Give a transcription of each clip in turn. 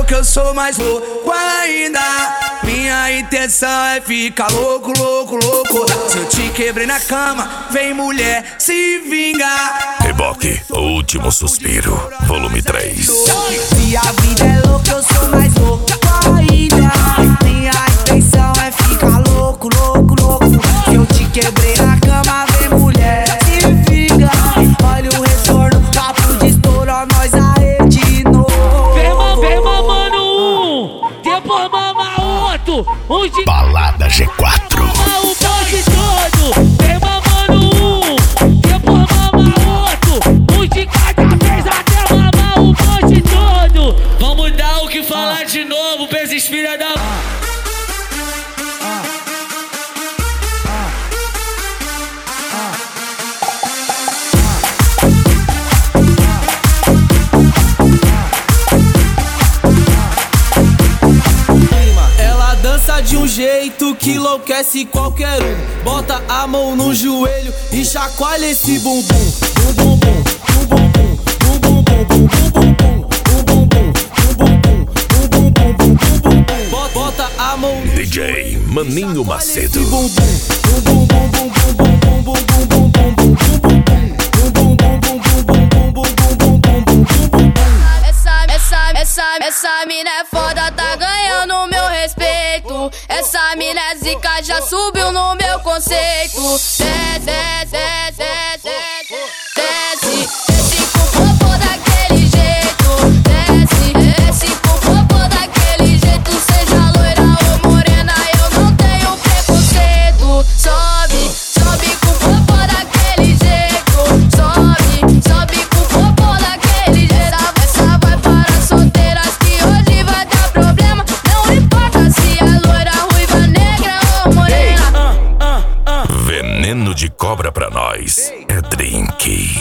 que eu sou mais louco ainda. Minha intenção é ficar louco, louco, louco. Se eu te quebrei na cama, vem mulher se vingar. Reboque, o último suspiro, volume 3. Se a vida é louca, eu sou mais louco ainda. Minha intenção é ficar louco, louco, louco. Se eu te quebrei na cama, vem mulher se vingar. Olha o retorno, papo de estouro, nós aí de novo. Vem mamando um, depois mama outro. Balada G4. Mama o bonde todo. Vem mamando um, depois mama outro. Um de cada vez até mamar o bonde todo. Vamos dar o que falar de novo pra esses filha da... De um jeito que enlouquece qualquer um. Bota a mão no joelho e chacoalha esse bumbum. Bum bum bum, bum bum bum, bum bum bum, bum bum bum, bum bum bum, bum bum bum, bum bum bum, bum. Bota a mão no DJ Maninho Macedo. bum bum bum bum bum bum bum bum bum bum bum bum bum bum Essa mina é foda, tá ganhando meu respeito. Essa mina é zica, já subiu no meu conceito. Desce com popô daquele jeito. Desce com popô daquele jeito. Seja loira ou morena, eu não tenho preconceito. Sobe com popô daquele jeito. Sobe com popô daquele jeito. Essa vai para solteiras que hoje vai dar problema. Não importa se é loira, ruiva, negra ou morena. Veneno de cobra pra nós é drink.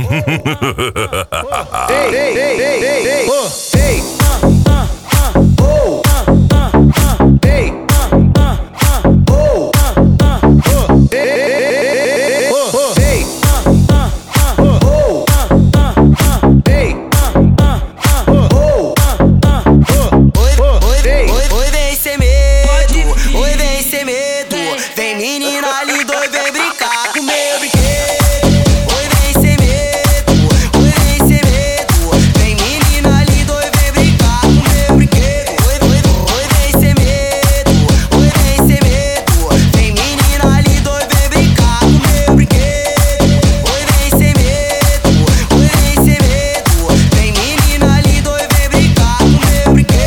Oi, vem sem medo. Oi, vem sem medo. Vem menina linda, oi, vem brincar com meu brinquedo. Oi, vem sem medo. Oi, vem sem medo. Vem menina linda, oi, vem brincar com meu brinquedo. Oi, vem sem medo. Oi, vem sem medo. Vem menina linda, oi, vem brincar com meu brinquedo. Oi, vem sem medo. Oi, vem sem medo. Vem menina linda, oi, vem brincar com meu brinquedo.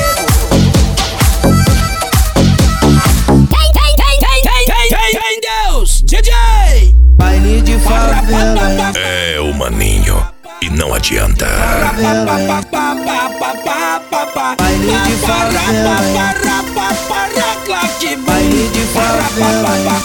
Tem Deus, DJ! Baile de favela. É o Maninho e não adianta. Baile de favela. Baile de favela.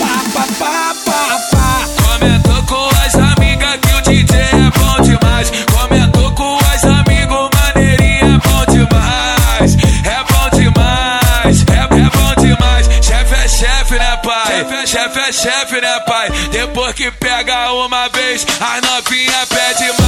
Comentou com as amigas que o DJ é bom demais. Comentou com as amigos, maneirinha é bom demais. É bom demais, é bom demais. Chefe é chefe, né, pai? Chefe é chefe, né, pai? Depois que pega uma vez, as novinha pede mais.